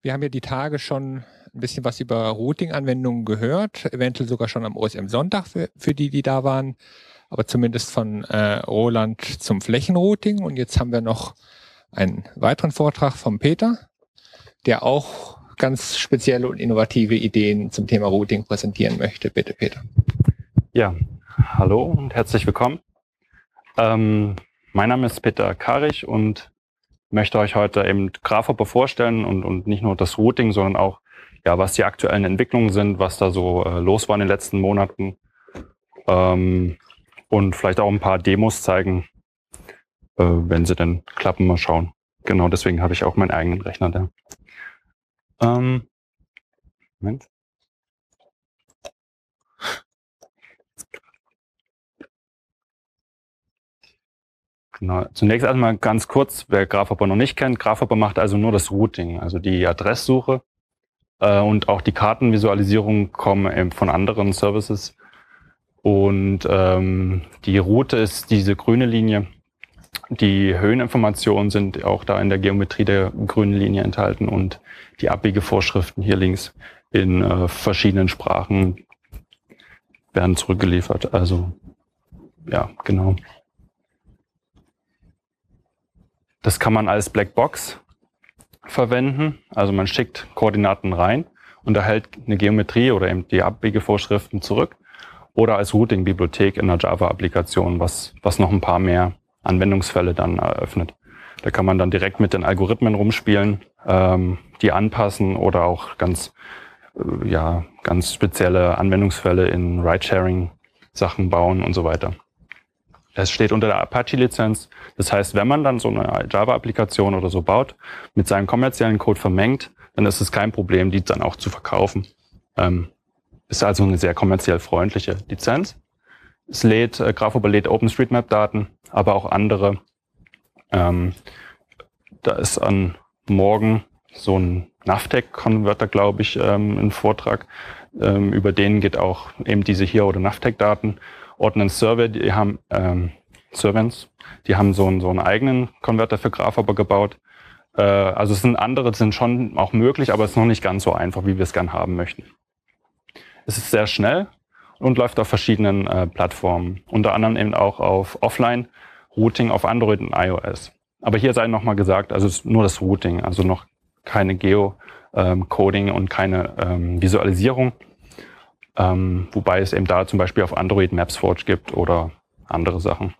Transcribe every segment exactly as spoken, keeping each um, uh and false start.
Wir haben ja die Tage schon ein bisschen was über Routing-Anwendungen gehört, eventuell sogar schon am O S M-Sonntag für, für die, die da waren, aber zumindest von äh, Roland zum Flächenrouting. Und jetzt haben wir noch einen weiteren Vortrag von Peter, der auch ganz spezielle und innovative Ideen zum Thema Routing präsentieren möchte. Bitte, Peter. Ja, hallo und herzlich willkommen. Ähm, mein Name ist Peter Karich und möchte euch heute eben Grasshopper vorstellen und, und nicht nur das Routing, sondern auch, ja, was die aktuellen Entwicklungen sind, was da so äh, los war in den letzten Monaten, ähm, und vielleicht auch ein paar Demos zeigen, äh, wenn sie denn klappen, mal schauen. Genau, deswegen habe ich auch meinen eigenen Rechner da. Ähm, Moment. Genau. Zunächst einmal ganz kurz, wer Grasshopper noch nicht kennt. Grasshopper macht also nur das Routing, also die Adresssuche, äh, und auch die Kartenvisualisierung kommen eben von anderen Services. Und ähm, die Route ist diese grüne Linie. Die Höheninformationen sind auch da in der Geometrie der grünen Linie enthalten und die Abbiegevorschriften hier links in äh, verschiedenen Sprachen werden zurückgeliefert. Also ja, genau. Das kann man als Blackbox verwenden. Also man schickt Koordinaten rein und erhält eine Geometrie oder eben die Abbiegevorschriften zurück. Oder als Routing-Bibliothek in einer Java-Applikation, was, was noch ein paar mehr Anwendungsfälle dann eröffnet. Da kann man dann direkt mit den Algorithmen rumspielen, ähm, die anpassen oder auch ganz, äh, ja, ganz spezielle Anwendungsfälle in Ride-Sharing-Sachen bauen und so weiter. Es steht unter der Apache-Lizenz. Das heißt, wenn man dann so eine Java-Applikation oder so baut, mit seinem kommerziellen Code vermengt, dann ist es kein Problem, die dann auch zu verkaufen. Ähm, ist also eine sehr kommerziell freundliche Lizenz. Es lädt, äh, Grasshopper lädt OpenStreetMap-Daten, aber auch andere. Ähm, da ist an morgen so ein Navteq-Konverter, glaube ich, ähm, ein Vortrag. Ähm, über den geht auch eben diese hier oder Navteq-Daten. Ordnance Server, die haben ähm, Servants, die haben so einen, so einen eigenen Konverter für Grasshopper gebaut. Äh, also es sind andere, sind schon auch möglich, aber es ist noch nicht ganz so einfach, wie wir es gern haben möchten. Es ist sehr schnell und läuft auf verschiedenen äh, Plattformen, unter anderem eben auch auf Offline-Routing auf Android und iOS. Aber hier sei nochmal gesagt, also es ist nur das Routing, also noch keine Geo-Coding ähm, und keine ähm, Visualisierung. Ähm, wobei es eben da zum Beispiel auf Android MapsForge gibt oder andere Sachen.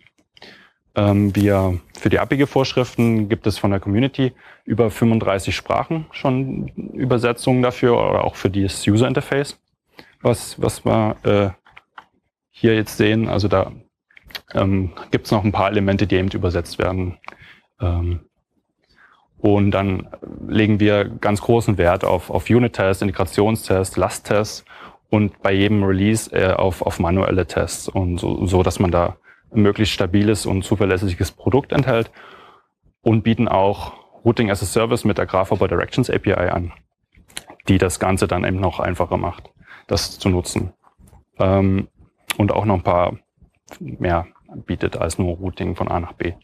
Ähm, wir, für die Abbiegevorschriften gibt es von der Community über fünfunddreißig Sprachen schon Übersetzungen dafür oder auch für dieses User Interface, was, was wir äh, hier jetzt sehen. Also da ähm, gibt es noch ein paar Elemente, die eben übersetzt werden. Ähm, und dann legen wir ganz großen Wert auf, auf Unit-Tests, Integrationstests, Lasttests und bei jedem Release äh, auf, auf manuelle Tests und so, so, dass man da ein möglichst stabiles und zuverlässiges Produkt enthält, und bieten auch Routing as a Service mit der Grasshopper Directions A P I an, die das Ganze dann eben noch einfacher macht, das zu nutzen. Ähm, und auch noch ein paar mehr bietet als nur Routing von A nach B.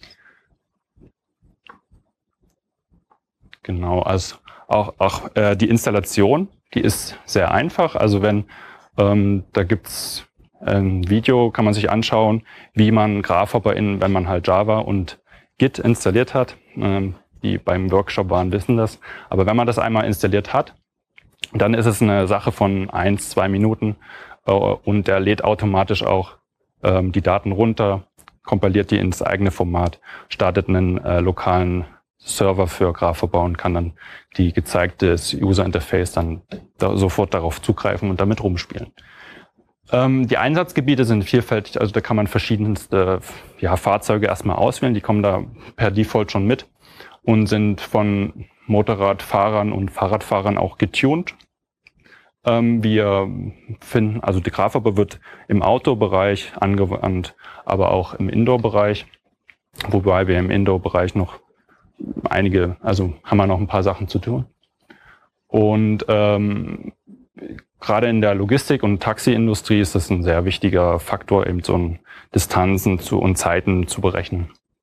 Genau, also auch, auch äh, die Installation, die ist sehr einfach. Also wenn, ähm, da gibt's ein Video, kann man sich anschauen, wie man Grasshopper in, wenn man halt Java und Git installiert hat. Ähm, die beim Workshop waren, wissen das. Aber wenn man das einmal installiert hat, dann ist es eine Sache von eins, zwei Minuten äh, und der lädt automatisch auch ähm, die Daten runter, kompiliert die ins eigene Format, startet einen äh, lokalen Server für Grasshopper und kann dann die gezeigte User Interface dann da sofort darauf zugreifen und damit rumspielen. Ähm, die Einsatzgebiete sind vielfältig, also da kann man verschiedenste ja, Fahrzeuge erstmal auswählen, die kommen da per Default schon mit und sind von Motorradfahrern und Fahrradfahrern auch getuned. Ähm, wir finden, also die Grasshopper wird im Outdoor-Bereich angewandt, aber auch im Indoor-Bereich, wobei wir im Indoor-Bereich noch einige, also haben wir noch ein paar Sachen zu tun. Und ähm, gerade in der Logistik- und Taxiindustrie ist das ein sehr wichtiger Faktor, eben so Distanzen zu, und Zeiten zu berechnen.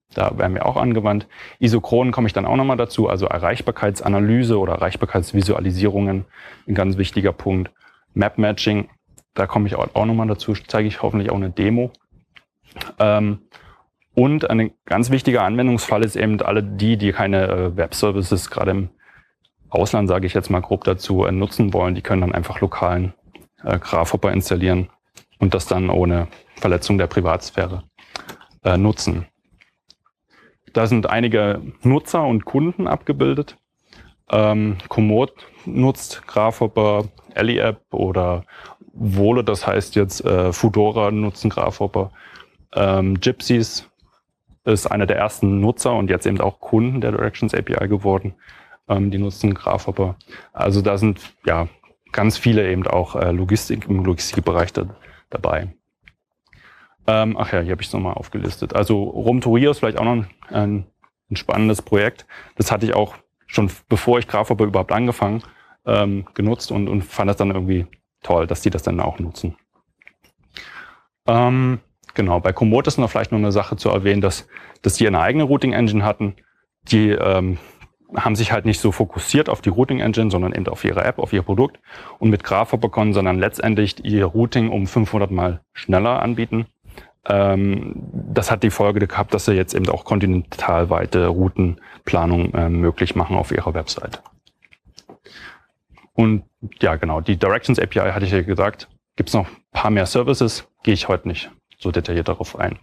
Da werden wir auch angewandt. Isochronen komme ich dann auch nochmal dazu, also Erreichbarkeitsanalyse oder Erreichbarkeitsvisualisierungen, ein ganz wichtiger Punkt. Map-Matching, da komme ich auch nochmal dazu, zeige ich hoffentlich auch eine Demo. Ähm, und ein ganz wichtiger Anwendungsfall ist eben alle die, die keine äh, Web-Services gerade im Ausland, sage ich jetzt mal grob dazu, äh, nutzen wollen. Die können dann einfach lokalen äh, Graphhopper installieren und das dann ohne Verletzung der Privatsphäre äh, nutzen. Da sind einige Nutzer und Kunden abgebildet. Ähm, Komoot nutzt Graphhopper, EllieApp oder Volo, das heißt jetzt äh, Foodora nutzen Graphhopper. Ähm, Gypsies ist einer der ersten Nutzer und jetzt eben auch Kunden der Directions A P I geworden. Ähm, die nutzen Graphhopper. Also da sind ja ganz viele eben auch äh, Logistik im Logistikbereich da, dabei. Ähm, ach ja, hier habe ich es nochmal aufgelistet. Also Roam to Rio ist vielleicht auch noch ein, ein spannendes Projekt. Das hatte ich auch schon, bevor ich Graphhopper überhaupt angefangen, ähm, genutzt und, und fand das dann irgendwie toll, dass die das dann auch nutzen. Ähm, genau, bei Komoot ist noch vielleicht noch eine Sache zu erwähnen, dass, dass die eine eigene Routing-Engine hatten. Die ähm, haben sich halt nicht so fokussiert auf die Routing-Engine, sondern eben auf ihre App, auf ihr Produkt. Und mit Graphhopper konnten sie dann letztendlich ihr Routing um fünfhundert Mal schneller anbieten. Das hat die Folge gehabt, dass sie jetzt eben auch kontinentalweite Routenplanung äh, möglich machen auf ihrer Website. Und ja, genau, die Directions A P I hatte ich ja gesagt. Gibt es noch ein paar mehr Services, gehe ich heute nicht so detailliert darauf ein.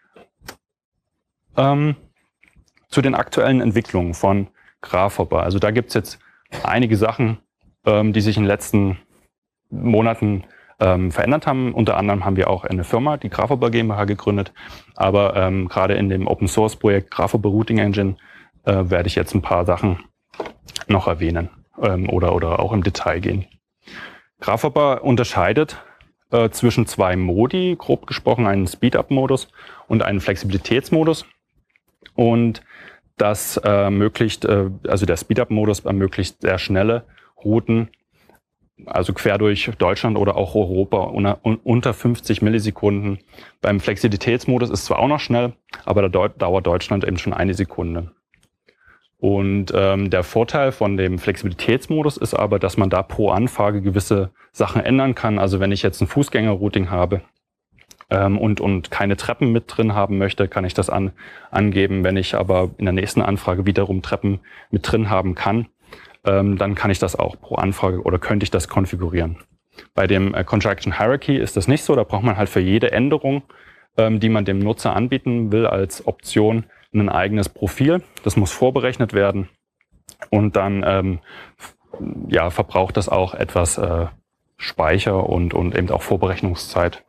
Ähm, zu den aktuellen Entwicklungen von Graphhopper. Also da gibt es jetzt einige Sachen, ähm, die sich in den letzten Monaten Ähm, verändert haben. Unter anderem haben wir auch eine Firma, die Graphhopper GmbH gegründet. Aber ähm, gerade in dem Open Source Projekt Graphhopper Routing Engine äh, werde ich jetzt ein paar Sachen noch erwähnen ähm, oder, oder auch im Detail gehen. Graphhopper unterscheidet äh, zwischen zwei Modi, grob gesprochen einen Speed-Up-Modus und einen Flexibilitätsmodus. Und das äh, ermöglicht, äh, also der Speed-Up-Modus ermöglicht sehr schnelle Routen, also quer durch Deutschland oder auch Europa unter fünfzig Millisekunden. Beim Flexibilitätsmodus ist zwar auch noch schnell, aber da dauert Deutschland eben schon eine Sekunde. Und ähm, der Vorteil von dem Flexibilitätsmodus ist aber, dass man da pro Anfrage gewisse Sachen ändern kann. Also wenn ich jetzt ein Fußgänger-Routing habe ähm, und, und keine Treppen mit drin haben möchte, kann ich das an, angeben. Wenn ich aber in der nächsten Anfrage wiederum Treppen mit drin haben kann, dann kann ich das auch pro Anfrage oder könnte ich das konfigurieren. Bei dem äh, Contraction Hierarchy ist das nicht so. Da braucht man halt für jede Änderung, ähm, die man dem Nutzer anbieten will, als Option ein eigenes Profil. Das muss vorberechnet werden und dann ähm, ja, verbraucht das auch etwas äh, Speicher und, und eben auch Vorberechnungszeit.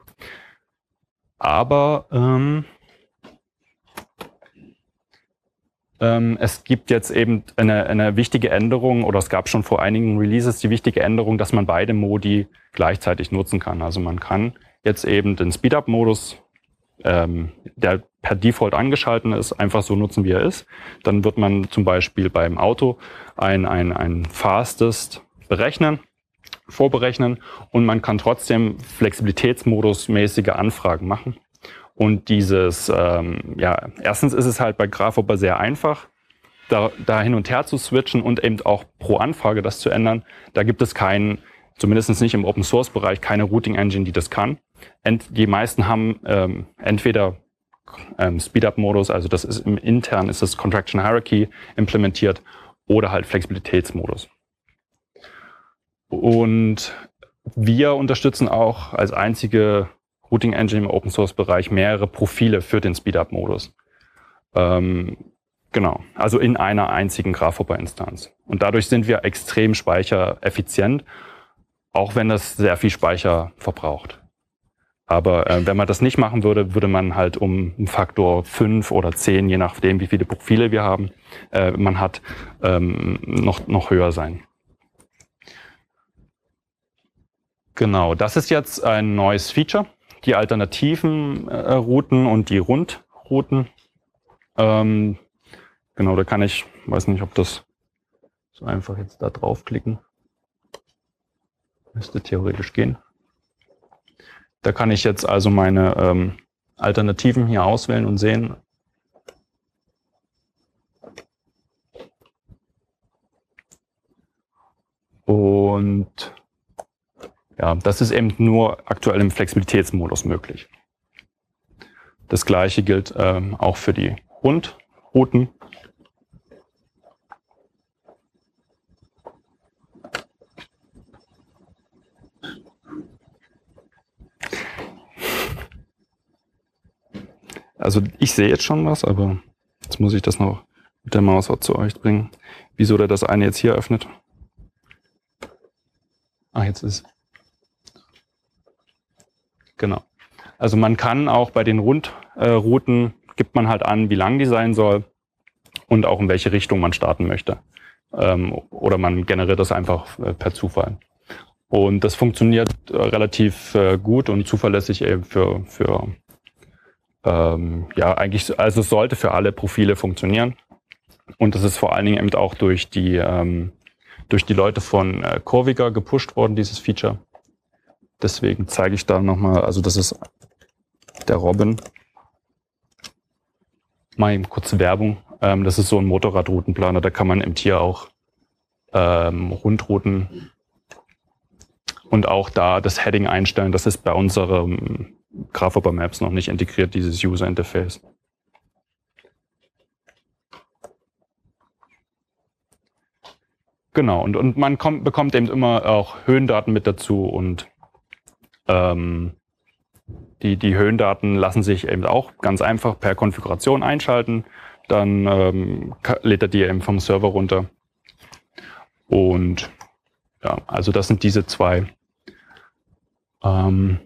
Aber ähm, es gibt jetzt eben eine, eine wichtige Änderung, oder es gab schon vor einigen Releases die wichtige Änderung, dass man beide Modi gleichzeitig nutzen kann. Also man kann jetzt eben den Speed-Up-Modus, ähm, der per Default angeschaltet ist, einfach so nutzen, wie er ist. Dann wird man zum Beispiel beim Auto ein, ein, ein Fastest berechnen, vorberechnen und man kann trotzdem Flexibilitätsmodus-mäßige Anfragen machen. Und dieses, ähm, ja, erstens ist es halt bei Graphhopper sehr einfach, da, da hin und her zu switchen und eben auch pro Anfrage das zu ändern. Da gibt es keinen, zumindest nicht im Open-Source-Bereich, keine Routing-Engine, die das kann. Ent, die meisten haben ähm, entweder ähm, Speed-Up-Modus, also das ist im intern ist das Contraction Hierarchy implementiert, oder halt Flexibilitätsmodus. Und wir unterstützen auch als einzige Routing Engine im Open Source Bereich mehrere Profile für den Speed-Up-Modus. Ähm, genau, also in einer einzigen Graphhopper-Instanz. Und dadurch sind wir extrem speichereffizient, auch wenn das sehr viel Speicher verbraucht. Aber äh, wenn man das nicht machen würde, würde man halt um einen Faktor fünf oder zehn, je nachdem, wie viele Profile wir haben, äh, man hat, ähm, noch, noch höher sein. Genau, das ist jetzt ein neues Feature. Die alternativen äh, Routen und die Rundrouten. Ähm, genau, da kann ich, weiß nicht, ob das so einfach jetzt da draufklicken. Müsste theoretisch gehen. Da kann ich jetzt also meine ähm, Alternativen hier auswählen und sehen, Und ja, das ist eben nur aktuell im Flexibilitätsmodus möglich. Das gleiche gilt ähm, auch für die Rundrouten. Also ich sehe jetzt schon was, aber jetzt muss ich das noch mit der Maus zu euch bringen. Wieso der das eine jetzt hier öffnet? Ach, jetzt ist. Genau. Also man kann auch bei den Rundrouten, äh, gibt man halt an, wie lang die sein soll und auch in welche Richtung man starten möchte. Ähm, oder man generiert das einfach äh, per Zufall. Und das funktioniert äh, relativ äh, gut und zuverlässig eben für, für ähm, ja, eigentlich, also es sollte für alle Profile funktionieren. Und das ist vor allen Dingen eben auch durch die, ähm, durch die Leute von äh, Corviga gepusht worden, dieses Feature. Deswegen zeige ich da nochmal, also das ist der Robin. Mal eben kurz Werbung. Ähm, das ist so ein Motorradroutenplaner, da kann man im Tier auch ähm, Rundrouten und auch da das Heading einstellen. Das ist bei unserem Grasshopper Maps noch nicht integriert, dieses User Interface. Genau, und, und man kommt, bekommt eben immer auch Höhendaten mit dazu und ähm, die, die Höhendaten lassen sich eben auch ganz einfach per Konfiguration einschalten. Dann ähm, lädt er die eben vom Server runter. Und ja, also das sind diese zwei ähm,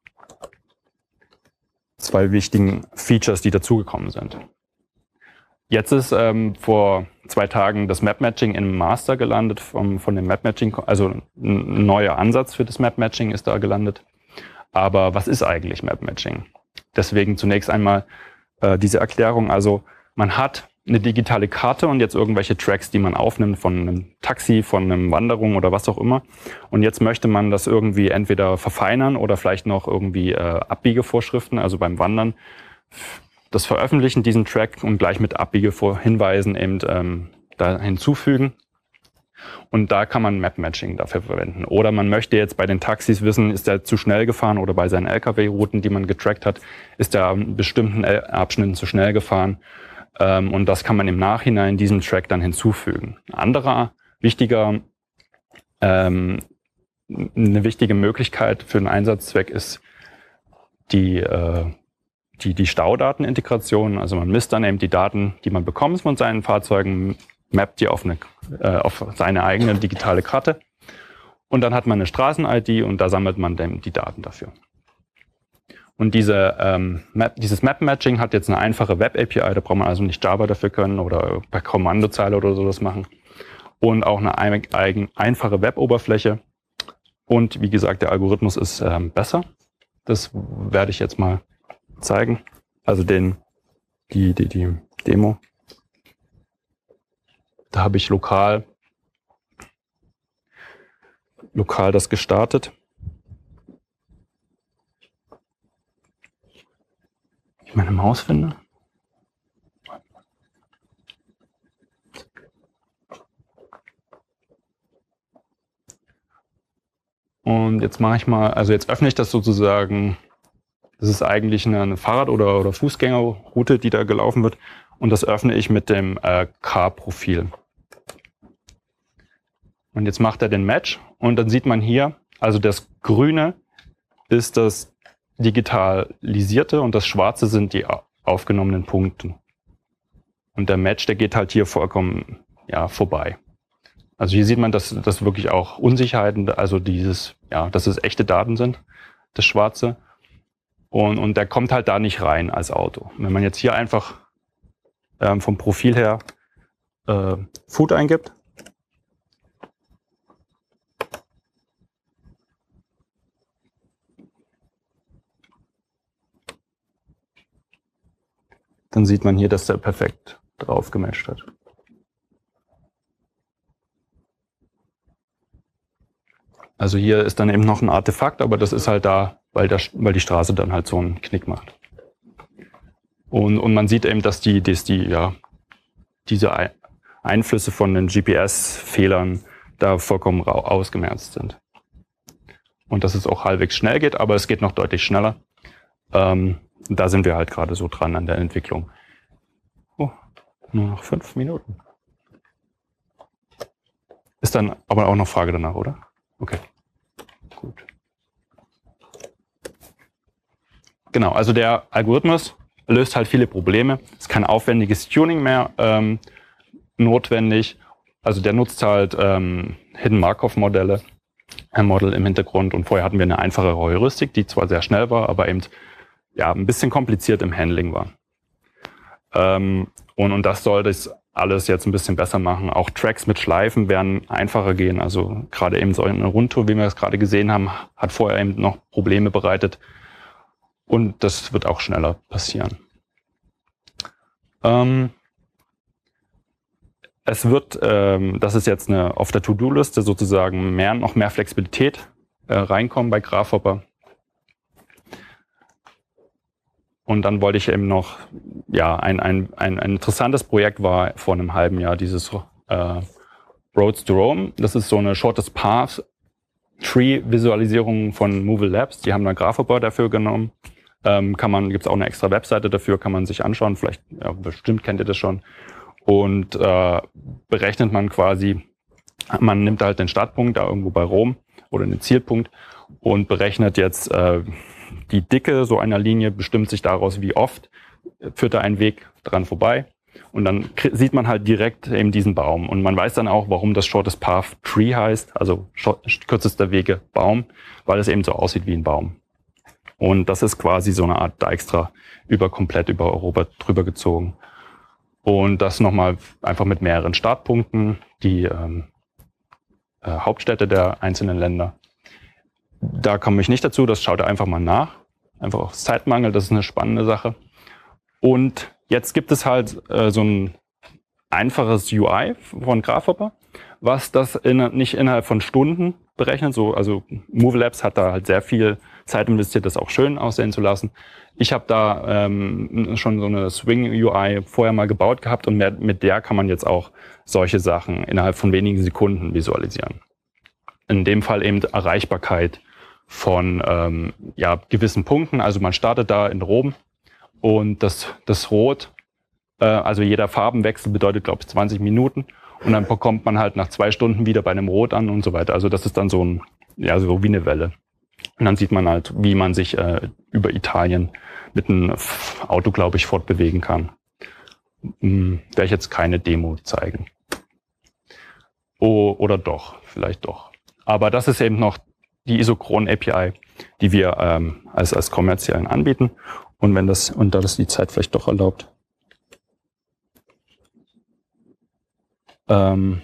zwei wichtigen Features, die dazugekommen sind. Jetzt ist ähm, vor zwei Tagen das Map-Matching im Master gelandet, vom, von dem Map-Matching, also ein neuer Ansatz für das Map-Matching ist da gelandet. Aber was ist eigentlich Map-Matching? Deswegen zunächst einmal äh, diese Erklärung. Also man hat eine digitale Karte und jetzt irgendwelche Tracks, die man aufnimmt von einem Taxi, von einem Wanderung oder was auch immer. Und jetzt möchte man das irgendwie entweder verfeinern oder vielleicht noch irgendwie äh, Abbiegevorschriften, also beim Wandern, das veröffentlichen, diesen Track, und gleich mit Abbiegehinweisen eben ähm, da hinzufügen. Und da kann man Map-Matching dafür verwenden. Oder man möchte jetzt bei den Taxis wissen, ist der zu schnell gefahren, oder bei seinen L K W-Routen, die man getrackt hat, ist der in bestimmten Abschnitten zu schnell gefahren. Ähm, und das kann man im Nachhinein diesem Track dann hinzufügen. Ein anderer wichtiger, ähm, eine wichtige Möglichkeit für den Einsatzzweck ist die, äh, die, die Staudatenintegration. Also man misst dann eben die Daten, die man bekommt von seinen Fahrzeugen, mappt die auf, eine, äh, auf seine eigene digitale Karte. Und dann hat man eine Straßen-I D und da sammelt man dann die Daten dafür. Und diese, ähm, Map, dieses Map-Matching hat jetzt eine einfache Web-A P I, da braucht man also nicht Java dafür können oder per Kommandozeile oder sowas machen. Und auch eine eigen, einfache Web-Oberfläche. Und wie gesagt, der Algorithmus ist ähm, besser. Das werde ich jetzt mal zeigen. Also den, die, die, die Demo. Da habe ich lokal, lokal das gestartet. Ich meine Maus finde. Und jetzt mache ich mal, also jetzt öffne ich das sozusagen. Das ist eigentlich eine, eine Fahrrad- oder, oder Fußgängerroute, die da gelaufen wird. Und das öffne ich mit dem äh, Car-Profil. Und jetzt macht er den Match. Und dann sieht man hier, also das Grüne ist das digitalisierte und das Schwarze sind die aufgenommenen Punkte. Und der Match, der geht halt hier vollkommen ja, vorbei. Also hier sieht man, dass das wirklich auch Unsicherheiten, also dieses, ja, dass es echte Daten sind, das Schwarze. Und, und der kommt halt da nicht rein als Auto. Wenn man jetzt hier einfach ähm, vom Profil her äh, Food eingibt, dann sieht man hier, dass der perfekt drauf gematcht hat. Also hier ist dann eben noch ein Artefakt, aber das ist halt da, weil, der, weil die Straße dann halt so einen Knick macht. Und, und man sieht eben, dass die, dass die ja, diese Einflüsse von den G P S-Fehlern, da vollkommen ausgemerzt sind. Und dass es auch halbwegs schnell geht, aber es geht noch deutlich schneller. Ähm, da sind wir halt gerade so dran an der Entwicklung. Oh, nur noch fünf Minuten. Ist dann aber auch noch Frage danach, oder? Okay, gut. Genau, also der Algorithmus löst halt viele Probleme. Es ist kein aufwendiges Tuning mehr ähm, notwendig. Also der nutzt halt ähm, Hidden Markov-Modelle, ein Model im Hintergrund. Und vorher hatten wir eine einfachere Heuristik, die zwar sehr schnell war, aber eben ja ein bisschen kompliziert im Handling war. Ähm, und, und das soll das alles jetzt ein bisschen besser machen. Auch Tracks mit Schleifen werden einfacher gehen. Also gerade eben so eine Rundtour, wie wir es gerade gesehen haben, hat vorher eben noch Probleme bereitet. Und das wird auch schneller passieren. Ähm, es wird, ähm, das ist jetzt eine auf der To-Do-Liste sozusagen mehr, noch mehr Flexibilität äh, reinkommen bei Graphhopper. Und dann wollte ich eben noch, ja, ein, ein, ein, ein interessantes Projekt war vor einem halben Jahr dieses äh, Roads to Rome. Das ist so eine Shortest Path Tree Visualisierung von Movil Labs. Die haben da Graphhopper dafür genommen. Ähm, kann man, gibt's auch eine extra Webseite dafür, kann man sich anschauen. Vielleicht, ja, bestimmt kennt ihr das schon. Und äh, berechnet man quasi, man nimmt halt den Startpunkt da irgendwo bei Rom oder den Zielpunkt und berechnet jetzt äh, die Dicke so einer Linie, bestimmt sich daraus, wie oft führt da ein Weg dran vorbei. Und dann sieht man halt direkt eben diesen Baum. Und man weiß dann auch, warum das Shortest Path Tree heißt, also kürzester Wege Baum, weil es eben so aussieht wie ein Baum. Und das ist quasi so eine Art Dijkstra über komplett über Europa drüber gezogen. Und das nochmal einfach mit mehreren Startpunkten, die ähm, äh, Hauptstädte der einzelnen Länder. Da komme ich nicht dazu, das schaut ihr einfach mal nach. Einfach aus Zeitmangel, das ist eine spannende Sache. Und jetzt gibt es halt äh, so ein einfaches U I von Graphhopper, was das in, nicht innerhalb von Stunden berechnet. So, also Movil Labs hat da halt sehr viel Zeit investiert, das auch schön aussehen zu lassen. Ich habe da ähm, schon so eine Swing-U I vorher mal gebaut gehabt und mit, mit der kann man jetzt auch solche Sachen innerhalb von wenigen Sekunden visualisieren. In dem Fall eben Erreichbarkeit von ähm, ja, gewissen Punkten. Also man startet da in Rom und das, das Rot, äh, also jeder Farbenwechsel bedeutet, glaube ich, zwanzig Minuten. Und dann bekommt man halt nach zwei Stunden wieder bei einem Rot an und so weiter. Also das ist dann so ein, ja, so wie eine Welle. Und dann sieht man halt, wie man sich äh, über Italien mit einem Auto, glaube ich, fortbewegen kann. Hm, werde ich jetzt keine Demo zeigen. Oh, oder doch, vielleicht doch. Aber das ist eben noch die Isochron-A P I, die wir ähm, als, als kommerziellen anbieten. Und wenn das, und da das die Zeit vielleicht doch erlaubt, ähm,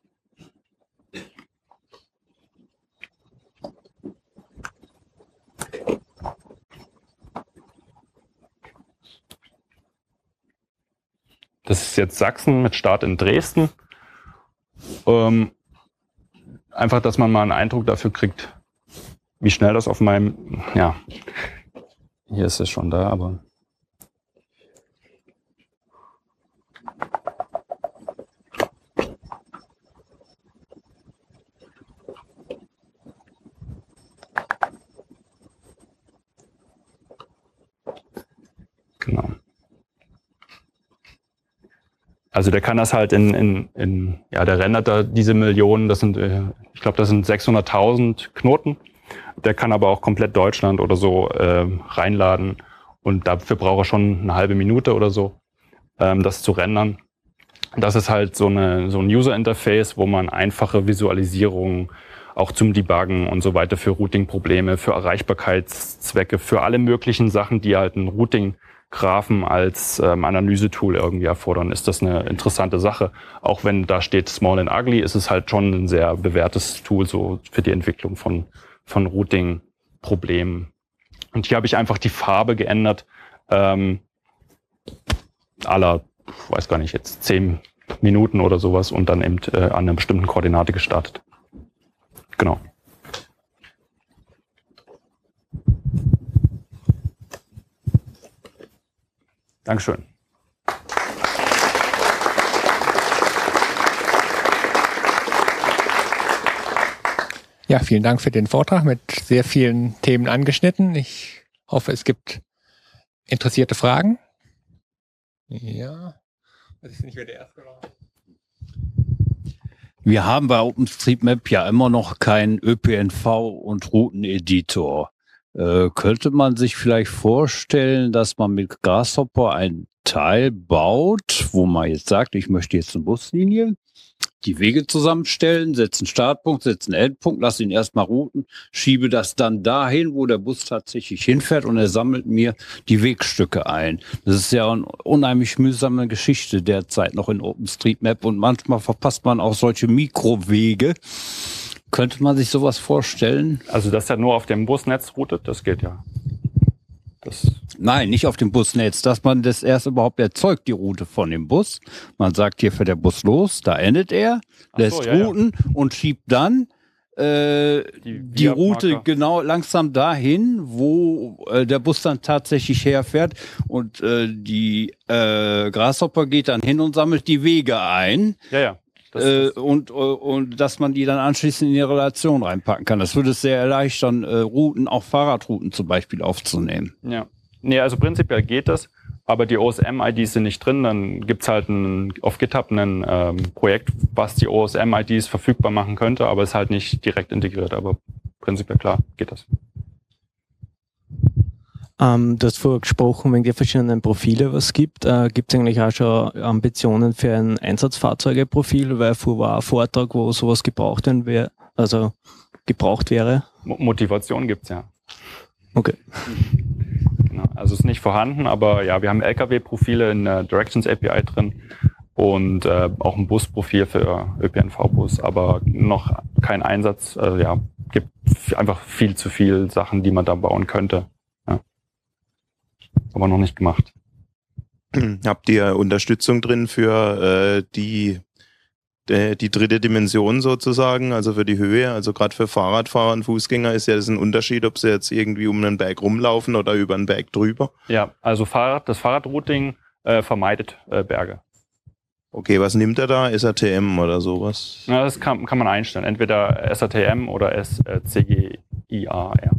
das ist jetzt Sachsen mit Start in Dresden. Ähm, einfach, dass man mal einen Eindruck dafür kriegt, wie schnell das auf meinem, ja, hier ist es schon da, aber genau. Also der kann das halt in, in, in ja, der rendert da diese Millionen, das sind, äh, ich glaube, das sind sechshunderttausend Knoten. Der kann aber auch komplett Deutschland oder so äh, reinladen und dafür braucht er schon eine halbe Minute oder so, ähm, das zu rendern. Das ist halt so, eine, so ein User-Interface, wo man einfache Visualisierungen auch zum Debuggen und so weiter für Routing-Probleme, für Erreichbarkeitszwecke, für alle möglichen Sachen, die halt ein Routing-Graphen als ähm, Analyse-Tool irgendwie erfordern, ist das eine interessante Sache. Auch wenn da steht Small and Ugly, ist es halt schon ein sehr bewährtes Tool so für die Entwicklung von, von Routing-Problemen. Und hier habe ich einfach die Farbe geändert, ähm, aller, ich weiß gar nicht, jetzt zehn Minuten oder sowas und dann eben äh, an einer bestimmten Koordinate gestartet. Genau. Dankeschön. Ja, vielen Dank für den Vortrag mit sehr vielen Themen angeschnitten. Ich hoffe, es gibt interessierte Fragen. Ja, das ist nicht mehr der erste. Wir haben bei OpenStreetMap ja immer noch keinen Ö P N V und Routeneditor. Äh, könnte man sich vielleicht vorstellen, dass man mit Grasshopper ein Teil baut, wo man jetzt sagt, ich möchte jetzt eine Buslinie, die Wege zusammenstellen, setze einen Startpunkt, setze einen Endpunkt, lasse ihn erstmal routen, schiebe das dann dahin, wo der Bus tatsächlich hinfährt und er sammelt mir die Wegstücke ein. Das ist ja eine unheimlich mühsame Geschichte derzeit noch in OpenStreetMap und manchmal verpasst man auch solche Mikrowege. Könnte man sich sowas vorstellen? Also, dass er nur auf dem Busnetz routet, das geht ja. Das Nein, nicht auf dem Busnetz, dass man das erst überhaupt erzeugt, die Route von dem Bus. Man sagt, hier fährt der Bus los, da endet er, Ach lässt so, ja, routen ja. und schiebt dann äh, die, die Route genau langsam dahin, wo äh, der Bus dann tatsächlich herfährt und äh, die äh, Grasshopper geht dann hin und sammelt die Wege ein. Ja, ja. Das, Äh, das und, und dass man die dann anschließend in die Relation reinpacken kann. Das würde es sehr erleichtern, äh, Routen, auch Fahrradrouten zum Beispiel aufzunehmen. Ja. Nee, also prinzipiell geht das, aber die O S M-I Ds sind nicht drin. Dann gibt's halt ein, auf GitHub ein ähm, Projekt, was die O S M-I Ds verfügbar machen könnte, aber ist halt nicht direkt integriert. Aber prinzipiell klar, geht das. Ähm, du hast vorher gesprochen, wegen der verschiedenen Profile, was es gibt. Äh, gibt es eigentlich auch schon Ambitionen für ein Einsatzfahrzeugeprofil? Weil vorher war ein Vortrag, wo sowas gebraucht werden wär, also gebraucht wäre. Mo- Motivation gibt's ja. Okay. Genau. Also ist nicht vorhanden, aber ja, wir haben L K W-Profile in der Directions A P I drin und äh, auch ein Busprofil für Ö P N V-Bus, aber noch kein Einsatz. Also ja, gibt f- einfach viel zu viel Sachen, die man da bauen könnte. Ja. Aber noch nicht gemacht. Habt ihr Unterstützung drin für äh, die äh, die dritte Dimension sozusagen, also für die Höhe? Also gerade für Fahrradfahrer und Fußgänger ist ja das ein Unterschied, ob sie jetzt irgendwie um einen Berg rumlaufen oder über einen Berg drüber. Ja, also Fahrrad, das Fahrradrouting äh, vermeidet äh, Berge. Okay, was nimmt er da? S A T M oder sowas? Ja, das kann, kann man einstellen. Entweder S A T M oder S C G I A R.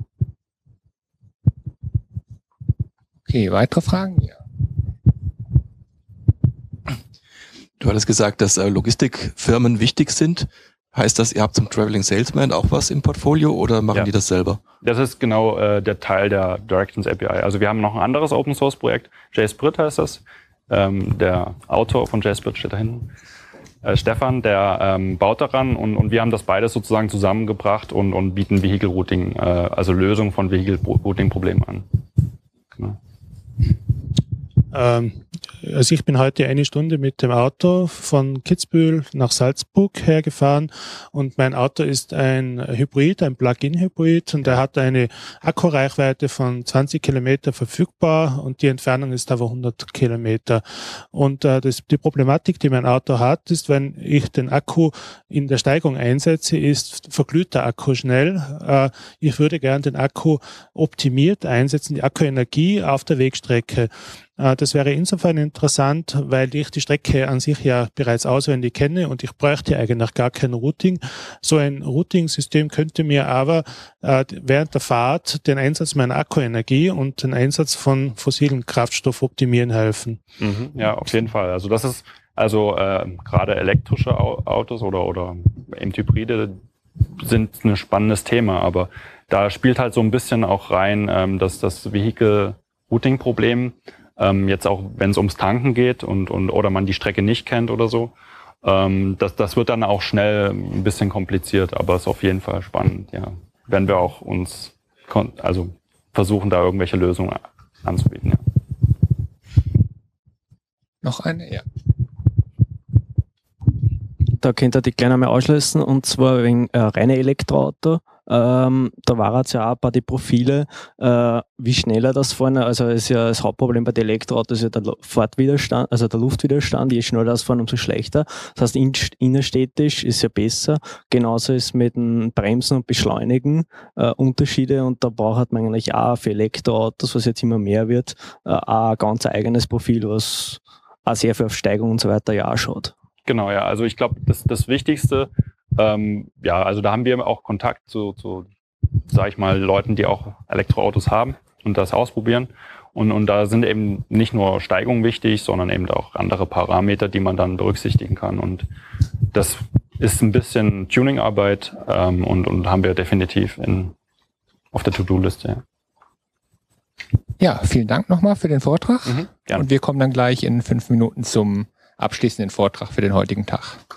Okay, weitere Fragen? Ja. Du hattest gesagt, dass äh, Logistikfirmen wichtig sind. Heißt das, ihr habt zum Traveling Salesman auch was im Portfolio oder machen Ja. die das selber? Das ist genau äh, der Teil der Directions A P I. Also wir haben noch ein anderes Open Source Projekt, JSprit heißt das. Ähm, der Autor von JSprit steht da hinten. Äh, Stefan, der ähm, baut daran und, und wir haben das beides sozusagen zusammengebracht und, und bieten Vehicle Routing, äh, also Lösung von Vehicle Routing Problemen an. Genau. Ähm, also ich bin heute eine Stunde mit dem Auto von Kitzbühel nach Salzburg hergefahren und mein Auto ist ein Hybrid, ein Plug-in-Hybrid und er hat eine Akkureichweite von zwanzig Kilometer verfügbar und die Entfernung ist aber hundert Kilometer. Und äh, das, die Problematik, die mein Auto hat, ist, wenn ich den Akku in der Steigung einsetze, ist, verglüht der Akku schnell. Äh, ich würde gern den Akku optimiert einsetzen, die Akkuenergie auf der Wegstrecke. Das wäre insofern interessant, weil ich die Strecke an sich ja bereits auswendig kenne und ich bräuchte eigentlich gar kein Routing. So ein Routing-System könnte mir aber äh, während der Fahrt den Einsatz meiner Akkuenergie und den Einsatz von fossilen Kraftstoff optimieren helfen. Mhm, ja, auf jeden Fall. Also das ist also äh, gerade elektrische Au- Autos oder oder eben Hybride sind ein spannendes Thema, aber da spielt halt so ein bisschen auch rein, ähm, dass das Vehicle-Routing-Problem Ähm, jetzt auch, wenn es ums Tanken geht und, und oder man die Strecke nicht kennt oder so, ähm, das, das wird dann auch schnell ein bisschen kompliziert, aber ist auf jeden Fall spannend, ja. Wenn wir auch uns kon- also versuchen, da irgendwelche Lösungen anzubieten, ja. Noch eine? Ja. Da könnt ihr die gleich einmal ausschließen und zwar wegen äh, reine Elektroauto. Ähm, da war jetzt ja auch bei den Profile, äh, wie schneller das fahren. Also ist ja das Hauptproblem bei den Elektroautos ist ja der Lu- Fahrtwiderstand, also der Luftwiderstand. Je schneller das fahren, umso schlechter. Das heißt, in, innerstädtisch ist ja besser. Genauso ist mit dem Bremsen und Beschleunigen äh, Unterschiede und da braucht man eigentlich auch für Elektroautos, was jetzt immer mehr wird, äh, auch ein ganz eigenes Profil, was auch sehr viel auf Steigung und so weiter ja auch schaut. Genau, ja. Also ich glaube, das, das Wichtigste Ähm, ja, also da haben wir auch Kontakt zu, zu, sag ich mal, Leuten, die auch Elektroautos haben und das ausprobieren. Und, und da sind eben nicht nur Steigungen wichtig, sondern eben auch andere Parameter, die man dann berücksichtigen kann. Und das ist ein bisschen Tuningarbeit ähm, und, und haben wir definitiv in, auf der To-Do-Liste. Ja, vielen Dank nochmal für den Vortrag. Mhm, gerne. Und wir kommen dann gleich in fünf Minuten zum abschließenden Vortrag für den heutigen Tag.